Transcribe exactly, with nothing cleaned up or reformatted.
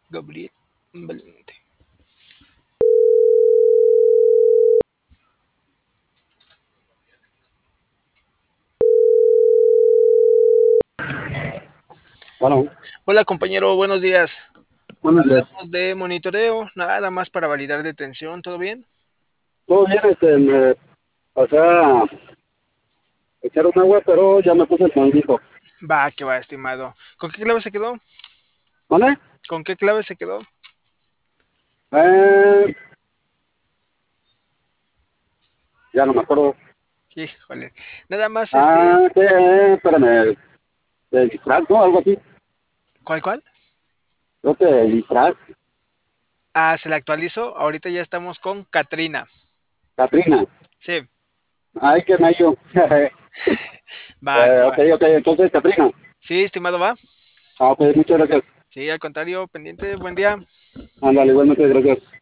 Gabriel Valente. Bueno, Hola compañero, buenos días. buenos días. Hablamos de monitoreo, nada más para validar detención, ¿todo bien? Todo bien, este, me pasé a echar un agua, pero ya me puse el manguito. Va, que va, estimado. ¿Con qué clave se quedó? ¿Vale? ¿Con qué clave se quedó? Eh, ya no me acuerdo. Híjole. Nada más este. Ah, que, eh, espérame, de disfraz, ¿no? Algo así. ¿Cuál, cuál? Creo que disfraz, Ah, se le actualizó. Ahorita ya estamos con Katrina. Catrina. Sí, Ay, que me yo. va, eh, que ok, va. ok, entonces Catrina. Sí, estimado, va. Ah, ok, muchas gracias. Sí, al contrario, pendiente, buen día. Ándale, igualmente, gracias.